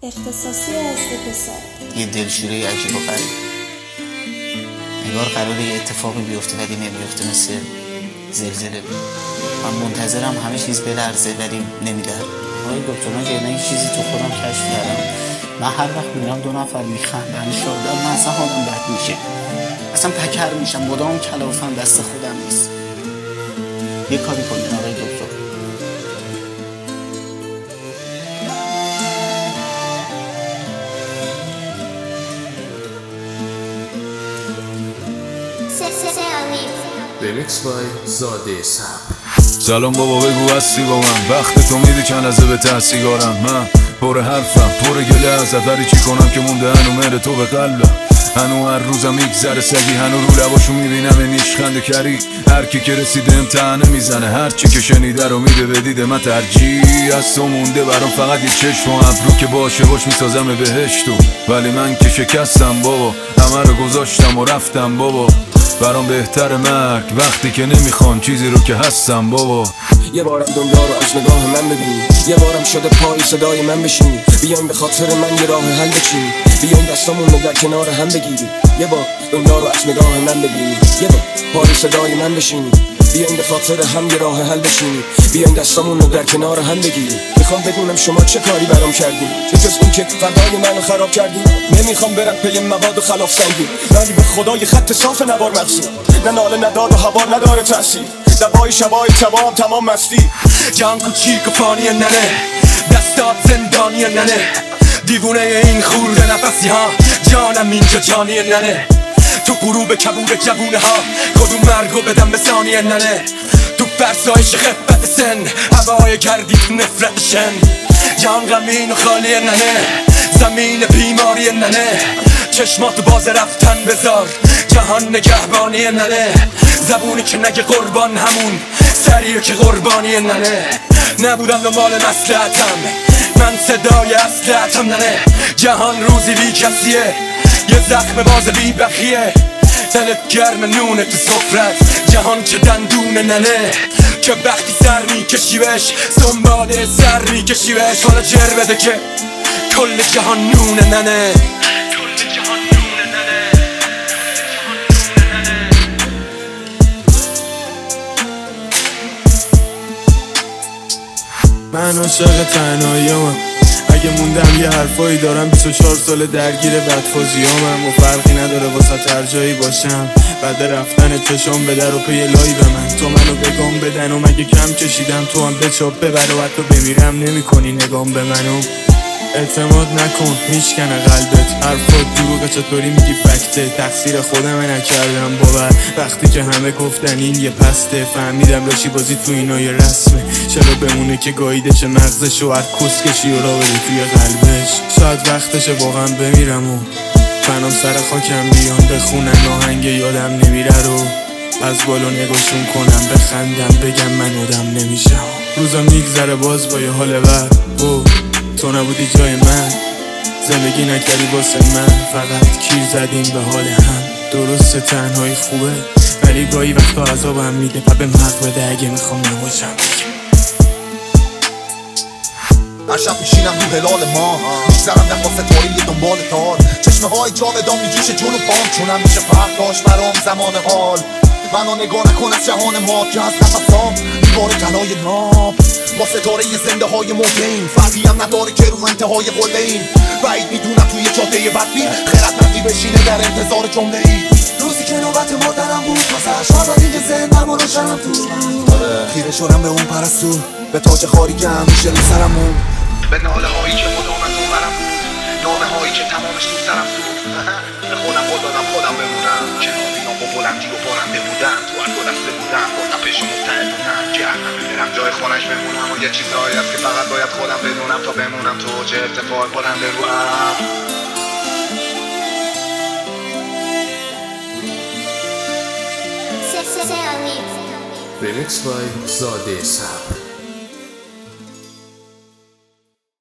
اختصاصی از پسر یه دلشوره عجیب و غریب، انگار قراره یه اتفاقی بیفته ولی نمیفته، مثل زلزله. من منتظرم همه چیز بلرزه ولی نمیلرزه. آقای دکتر، من که یه چیزی تو خودم کشف کردم. من هر وقت میرم 2 نفر میخندن شادم، من اصلا حالم بد میشه، اصلا پکر میشم، مدام کلافم دست خودم نیست. یه کاری کنین آقای دکتر. ریمیکس بای زاده سب. سلام بابا، بگو هستی با من؟ وقت تو میدی چند لحظه به تحصیگارم. من پر حرفم، پر گله ازت، ولی چی کنم که مونده هنو مهر تو به قلبم. هنو هر روزم میگذره سگی، هنو رو لباشو میبینم نیشخند کری. هر کی که رسیده امتحانه میزنه، هر چی که شنیده رو میده به دید من. ترجیح از تو مونده برام فقط یه چشم و ابرو که باشه باش میسازم بهشتو. ولی من که شکستم بابا، همه رو گذاشتم و رفتم بابا. برام بهتر مرگ وقتی که نمیخوان چیزی رو که هستم بابا. یه بارم دنیا رو از نگاه من ببینی، یه بارم شده پای صدای من بشینی. بیاین به خاطر من یه راه حل بچینی، بیاین دستامون رو در کنار هم بگیری. یه بار دنیا رو از نگاه من ببینی، یه بار پای صدای من بشینی. بیاین به خاطر هم یه راه حل بچینی، بیاین دستامون رو در کنار هم بگیری. میخوام بدونم شما چه کاری برام کردین، چه جز اون که فردای منو خراب کردین. نمیخوام برم پی مواد و خلاف سنگین، ولی به خدای خط صاف نوار مغزی. نه ناله نداد و هوار نداره تاثیر، دبای شبای تمام تمام مستی. جان کوچیک و فانی ننه، دستات زندانی ننه. دیوونه این خورده نفسی ها، جانم اینجا جانی ننه. تو غروب کبود جوونه ها، کدوم مرگو بدم به ثانیه ننه. تو فرسایش خفت سن، هوای کردی تو نفرت شن. جان غمین و خالی ننه، زمین بیماری ننه. چشمات باز رفتن بذار، جهان نگهبانی ننه. زبونی که نگه قربان همون سریع که قربانی ننه. نبودم دنبال مصلحتم، من صدای اصلحتم ننه. جهان روزی بی کسیه، یه زخم باز بی بخیه. دلت گرم نونه تو سفرت، جهان چه دندونه ننه. که وقتی سر میکشیوش، دنبال سر میکشیوش. حالا جر بده که کل جهان نونه ننه. من عاشق تنهایی‌ام، اگه موندم یه حرفایی دارم. 24 سال درگیر بدفازیامم و فرقی نداره واسه هر جایی باشم. بعد رفتن چشام به در و پی لای به من، تو منو بگم بدن و مگه کم کشیدم. تو هم به چاپ ببر و حتی بمیرم نمی نگام به منو. اعتماد نکن میشکنه قلبت، حرفات دروغه چطوری میگی فکته. تقصیر خودم نکردم باور، وقتی که همه گفتن این یه پسته. فهمیدم راشی بازی تو اینا یه رسمه، چرا بمونه که گاییده چه مغزش و هر کس کشی و را بده توی قلبش. شاید وقتشه واقعا بمیرم و فنام سر خاکم بیان بخونن آهنگ یادم نمیره رو. از بالا نگاشون کنم بخندم بگم من آدم نمیشم. روزا میگذره باز با یه حال بد، تو نبودی جای من، زندگی نکردی واسه من. فقط کیر زدیم به حال هم. درسته تنهایی خوبه، ولی گاهی وقتا عذابم میده. پا حق بده اگه میخوام نباشم. هر شب میشینم رو هلال ما، میگذرم در ستاره دنبال تار. چشمه های جاودان میجوشه جون و پام، چونم میشه فرق داشت برام زمان حال. منو نگاه نکن از جهان ما که از نفسام دیوار کلای ناب. با ستاره زنده های موتین، فرقی هم نداره که رو انتهای قله این. بعید میدونم توی جاده بدبین خردمندی بشینه در انتظار جمله ای. روزی که نوبت مادرم بود گذشت، حالا دیگه ذهنم و روشنم تو. خیره شدم به اون پرستو، به تاج خاری که همیشه رو سرمون. به ناله هایی که مدام از اون برم بود، نامه هایی که تمامش تو سرم بود. به خودم خود دادم خودم بمونم، کنار اینا با بلندی و بارنده بودم. تو هر دو دسته بودم با تپش و مبتهدونم. جهنم برم جای خونش بمونم و یه چیزهایی هست که فقط باید خودم بدونم تا بمونم تو چه ارتفاع بلنده رو هم. ریمیکس بای زاده سب.